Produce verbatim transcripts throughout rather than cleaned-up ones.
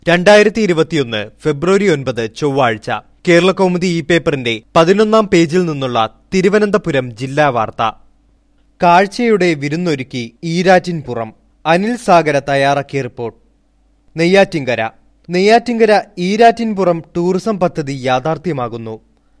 രണ്ടായിരത്തി ഇരുപത്തിയൊന്ന് ഫെബ്രുവരി ഒൻപത് ചൊവ്വാഴ്ച കേരളകൗമുദി ഈ പേപ്പറിന്റെ പതിനൊന്നാം പേജിൽ നിന്നുള്ള തിരുവനന്തപുരം ജില്ലാ വാർത്ത. കാഴ്ചയുടെ വിരുന്നൊരുക്കി ഈരാറ്റിൻപുറം. അനിൽ സാഗര തയ്യാറാക്കിയ റിപ്പോർട്ട്. നെയ്യാറ്റിൻകര നെയ്യാറ്റിൻകര ഈരാറ്റിൻപുറം ടൂറിസം പദ്ധതി യാഥാർത്ഥ്യമാകുന്നു.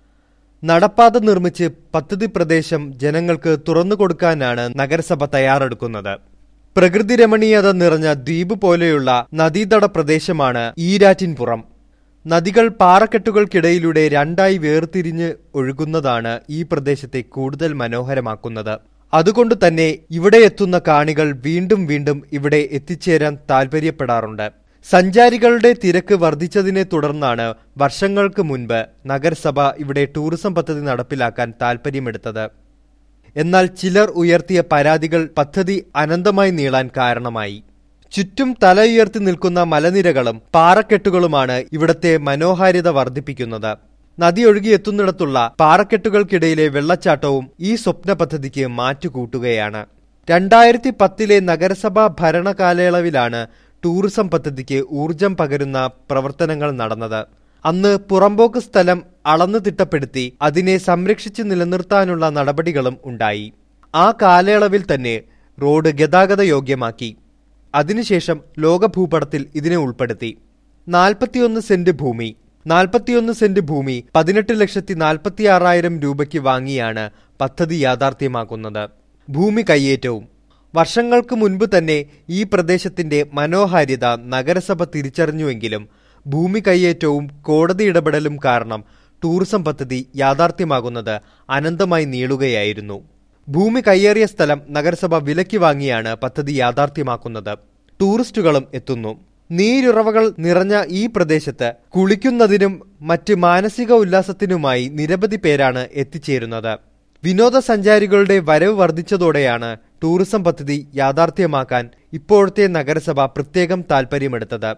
നടപ്പാത നിർമ്മിച്ച് പദ്ധതി പ്രദേശം ജനങ്ങൾക്ക് തുറന്നുകൊടുക്കാനാണ് നഗരസഭ തയ്യാറെടുക്കുന്നത്. പ്രകൃതി രമണീയത നിറഞ്ഞ ദ്വീപ് പോലെയുള്ള നദീതട പ്രദേശമാണ് ഈരാറ്റിൻപുറം. നദികൾ പാറക്കെട്ടുകൾക്കിടയിലൂടെ രണ്ടായി വേർതിരിഞ്ഞ് ഒഴുകുന്നതാണ് ഈ പ്രദേശത്തെ കൂടുതൽ മനോഹരമാക്കുന്നത്. അതുകൊണ്ട് തന്നെ ഇവിടെ എത്തുന്ന കാണികൾ വീണ്ടും വീണ്ടും ഇവിടെ എത്തിച്ചേരാൻ താൽപര്യപ്പെടാറുണ്ട്. സഞ്ചാരികളുടെ തിരക്ക് വർദ്ധിച്ചതിനെ തുടർന്നാണ് വർഷങ്ങൾക്ക് മുൻപ് നഗരസഭ ഇവിടെ ടൂറിസം പദ്ധതി നടപ്പിലാക്കാൻ താൽപര്യമെടുത്തത്. എന്നാൽ ചിലർ ഉയർത്തിയ പരാതികൾ പദ്ധതി അനന്തമായി നീളാൻ കാരണമായി. ചുറ്റും തല ഉയർത്തി നിൽക്കുന്ന മലനിരകളും പാറക്കെട്ടുകളുമാണ് ഇവിടത്തെ മനോഹാരിത വർദ്ധിപ്പിക്കുന്നത്. നദി ഒഴുകിയെത്തുന്നിടത്തുള്ള പാറക്കെട്ടുകൾക്കിടയിലെ വെള്ളച്ചാട്ടവും ഈ സ്വപ്ന പദ്ധതിക്ക് മാറ്റുകൂട്ടുകയാണ്. രണ്ടായിരത്തി പത്തിലെ നഗരസഭാ ഭരണകാലയളവിലാണ് ടൂറിസം പദ്ധതിക്ക് ഊർജം പകരുന്ന പ്രവർത്തനങ്ങൾ നടന്നത്. അന്ന് പുറമ്പോക്ക് സ്ഥലം അളന്നു തിട്ടപ്പെടുത്തി അതിനെ സംരക്ഷിച്ചു നിലനിർത്താനുള്ള നടപടികളും ഉണ്ടായി. ആ കാലയളവിൽ തന്നെ റോഡ് ഗതാഗത യോഗ്യമാക്കി. അതിനുശേഷം ലോകഭൂപടത്തിൽ ഇതിനെ ഉൾപ്പെടുത്തി. നാൽപ്പത്തിയൊന്ന് സെന്റ് ഭൂമി നാൽപ്പത്തിയൊന്ന് സെന്റ് ഭൂമി പതിനെട്ട് ലക്ഷത്തി നാൽപ്പത്തി ആറായിരം രൂപയ്ക്ക് വാങ്ങിയാണ് പദ്ധതി യാഥാർത്ഥ്യമാക്കുന്നത്. ഭൂമി കയ്യേറ്റവും. വർഷങ്ങൾക്ക് മുൻപ് തന്നെ ഈ പ്രദേശത്തിന്റെ മനോഹാരിത നഗരസഭ തിരിച്ചറിഞ്ഞുവെങ്കിലും ഭൂമി കയ്യേറ്റവും കോടതി ഇടപെടലും കാരണം ടൂറിസം പദ്ധതി യാഥാർത്ഥ്യമാകുന്നത് അനന്തമായി നീളുകയായിരുന്നു. ഭൂമി കയ്യേറിയ സ്ഥലം നഗരസഭ വിലയ്ക്ക് വാങ്ങിയാണ് പദ്ധതി യാഥാർത്ഥ്യമാക്കുന്നത്. ടൂറിസ്റ്റുകളും എത്തുന്നു. നീരുറവകൾ നിറഞ്ഞ ഈ പ്രദേശത്ത് കുളിക്കുന്നതിനും മറ്റ് മാനസിക ഉല്ലാസത്തിനുമായി നിരവധി പേരാണ് എത്തിച്ചേരുന്നത്. വിനോദസഞ്ചാരികളുടെ വരവ് വർദ്ധിച്ചതോടെയാണ് ടൂറിസം പദ്ധതി യാഥാർത്ഥ്യമാക്കാൻ ഇപ്പോഴത്തെ നഗരസഭ പ്രത്യേകം താൽപര്യമെടുത്തത്.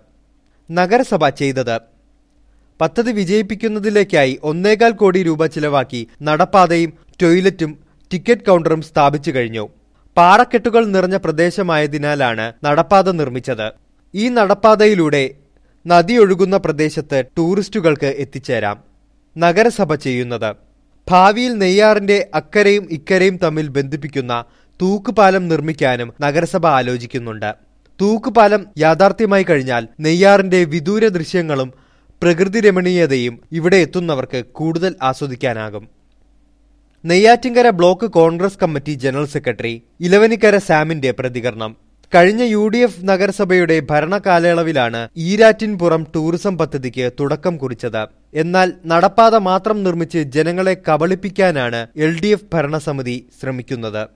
നഗരസഭ ചെയ്തത് പദ്ധതി വിജയിപ്പിക്കുന്നതിലേക്കായി ഒന്നേകാൽ കോടി രൂപ ചിലവാക്കി നടപ്പാതയും ടോയ്ലറ്റും ടിക്കറ്റ് കൗണ്ടറും സ്ഥാപിച്ചു കഴിഞ്ഞു. പാറക്കെട്ടുകൾ നിറഞ്ഞ പ്രദേശമായതിനാലാണ് നടപ്പാത നിർമ്മിച്ചത്. ഈ നടപ്പാതയിലൂടെ നദി ഒഴുകുന്ന പ്രദേശത്ത് ടൂറിസ്റ്റുകൾക്ക് എത്തിച്ചേരാം. നഗരസഭ ചെയ്യുന്നത് ഭാവിയിൽ നെയ്യാറിന്റെ അക്കരയും ഇക്കരയും തമ്മിൽ ബന്ധിപ്പിക്കുന്ന തൂക്കുപാലം നിർമ്മിക്കാനും നഗരസഭ ആലോചിക്കുന്നുണ്ട്. തൂക്കുപാലം യാഥാർത്ഥ്യമായി കഴിഞ്ഞാൽ നെയ്യാറിന്റെ വിദൂര ദൃശ്യങ്ങളും പ്രകൃതി രമണീയതയും ഇവിടെ എത്തുന്നവർക്ക് കൂടുതൽ ആസ്വദിക്കാനാകും. Neyyattinkara block Congress committee general secretary Elavanikkara സാമിന്റെ പ്രതികരണം. കഴിഞ്ഞ യു ഡി എഫ് നഗരസഭയുടെ ഭരണകാലയളവിലാണ് ഈരാറ്റിൻപുറം ടൂറിസം പദ്ധതിക്ക് തുടക്കം കുറിച്ചത്. എന്നാൽ നടപ്പാത മാത്രം നിർമ്മിച്ച് ജനങ്ങളെ കബളിപ്പിക്കാനാണ് എൽ ഡി എഫ് ഭരണസമിതി ശ്രമിക്കുന്നത്.